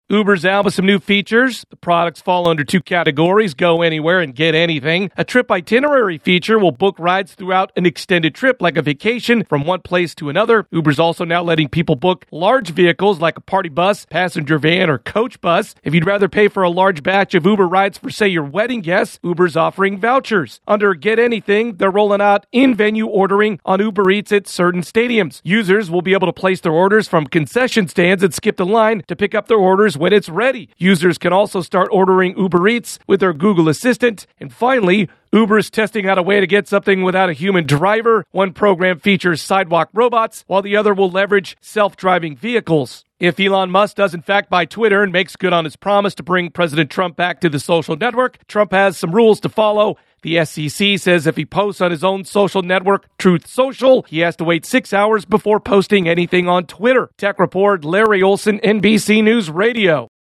Uber's out with some new features. The products fall under two categories: go anywhere and get anything. A trip itinerary feature will book rides throughout an extended trip like a vacation from one place to another. Uber's also now letting people book large vehicles like a party bus, passenger van, or coach bus. If you'd rather pay for a large batch of Uber rides for, say, your wedding guests, Uber's offering vouchers. Under Get Anything, they're rolling out in-venue ordering on Uber Eats at certain stadiums. Users will be able to place their orders from concession stands and skip the line to pick up their orders when it's ready. Users can also start ordering Uber Eats with their Google Assistant. And finally, Uber is testing out a way to get something without a human driver. One program features sidewalk robots, while the other will leverage self-driving vehicles. If Elon Musk does in fact buy Twitter and makes good on his promise to bring President Trump back to the social network, Trump has some rules to follow. The SEC says if he posts on his own social network, Truth Social, he has to wait 6 hours before posting anything on Twitter. Tech Report, Larry Olson, NBC News Radio.